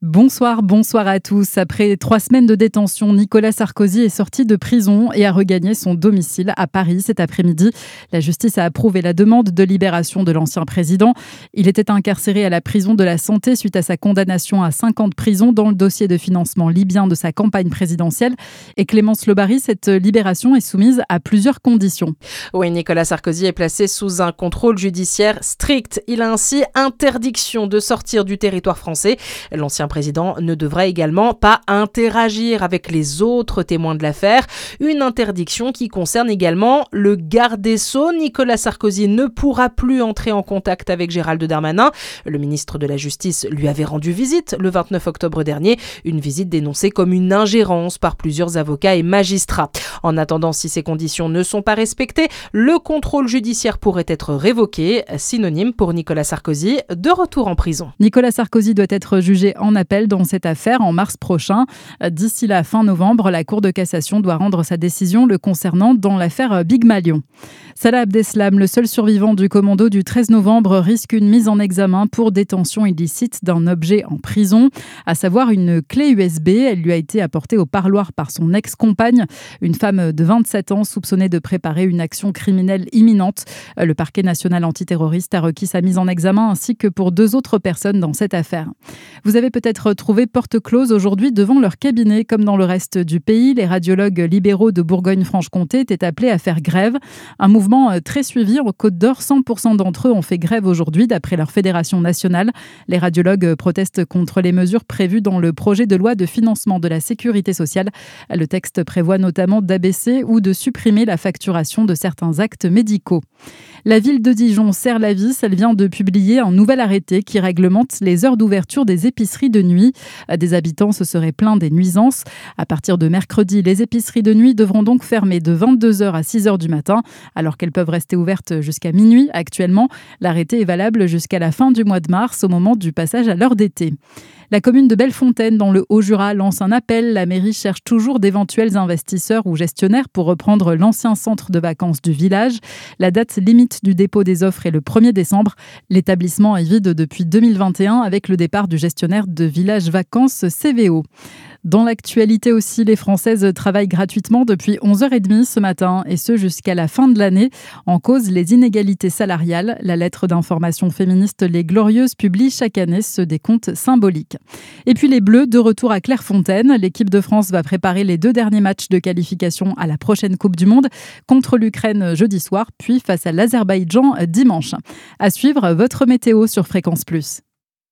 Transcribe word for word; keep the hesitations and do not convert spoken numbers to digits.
Bonsoir, bonsoir à tous. Après trois semaines de détention, Nicolas Sarkozy est sorti de prison et a regagné son domicile à Paris cet après-midi. La justice a approuvé la demande de libération de l'ancien président. Il était incarcéré à la prison de la Santé suite à sa condamnation à cinq ans de prison dans le dossier de financement libyen de sa campagne présidentielle. Et Clémence Lebary, cette libération est soumise à plusieurs conditions. Oui, Nicolas Sarkozy est placé sous un contrôle judiciaire strict. Il a ainsi interdiction de sortir du territoire français. L'ancien président ne devra également pas interagir avec les autres témoins de l'affaire. Une interdiction qui concerne également le garde des Sceaux. Nicolas Sarkozy ne pourra plus entrer en contact avec Gérald Darmanin. Le ministre de la Justice lui avait rendu visite le vingt-neuf octobre dernier. Une visite dénoncée comme une ingérence par plusieurs avocats et magistrats. En attendant, si ces conditions ne sont pas respectées, le contrôle judiciaire pourrait être révoqué, synonyme pour Nicolas Sarkozy de retour en prison. Nicolas Sarkozy doit être jugé en appel dans cette affaire en mars prochain. D'ici la fin novembre, la Cour de cassation doit rendre sa décision le concernant dans l'affaire Big Malion. Salah Abdeslam, le seul survivant du commando du treize novembre, risque une mise en examen pour détention illicite d'un objet en prison, à savoir une clé U S B. Elle lui a été apportée au parloir par son ex-compagne, une femme de vingt-sept ans soupçonnée de préparer une action criminelle imminente. Le parquet national antiterroriste a requis sa mise en examen ainsi que pour deux autres personnes dans cette affaire. Vous avez peut-être trouvé porte close aujourd'hui devant leur cabinet. Comme dans le reste du pays, les radiologues libéraux de Bourgogne-Franche-Comté étaient appelés à faire grève. Un mouvement très suivi en Côte d'Or. cent pour cent d'entre eux ont fait grève aujourd'hui, d'après leur fédération nationale. Les radiologues protestent contre les mesures prévues dans le projet de loi de financement de la sécurité sociale. Le texte prévoit notamment d'abaisser ou de supprimer la facturation de certains actes médicaux. La ville de Dijon serre la vis. Elle vient de publier un nouvel arrêté qui réglemente les heures d'ouverture des épiceries de nuit. Des habitants se seraient plaints des nuisances. À partir de mercredi, les épiceries de nuit devront donc fermer de vingt-deux heures à six heures du matin, alors qu'elles peuvent rester ouvertes jusqu'à minuit actuellement. L'arrêté est valable jusqu'à la fin du mois de mars, au moment du passage à l'heure d'été. La commune de Bellefontaine, dans le Haut-Jura, lance un appel. La mairie cherche toujours d'éventuels investisseurs ou gestionnaires pour reprendre l'ancien centre de vacances du village. La date limite du dépôt des offres est le premier décembre. L'établissement est vide depuis deux mille vingt et un avec le départ du gestionnaire de Village Vacances C V O. Dans l'actualité aussi, les Françaises travaillent gratuitement depuis onze heures trente ce matin, et ce jusqu'à la fin de l'année. En cause, les inégalités salariales. La lettre d'information féministe Les Glorieuses publie chaque année ce décompte symbolique. Et puis les Bleus, de retour à Clairefontaine. L'équipe de France va préparer les deux derniers matchs de qualification à la prochaine Coupe du Monde, contre l'Ukraine jeudi soir, puis face à l'Azerbaïdjan dimanche. À suivre, votre météo sur Fréquence Plus.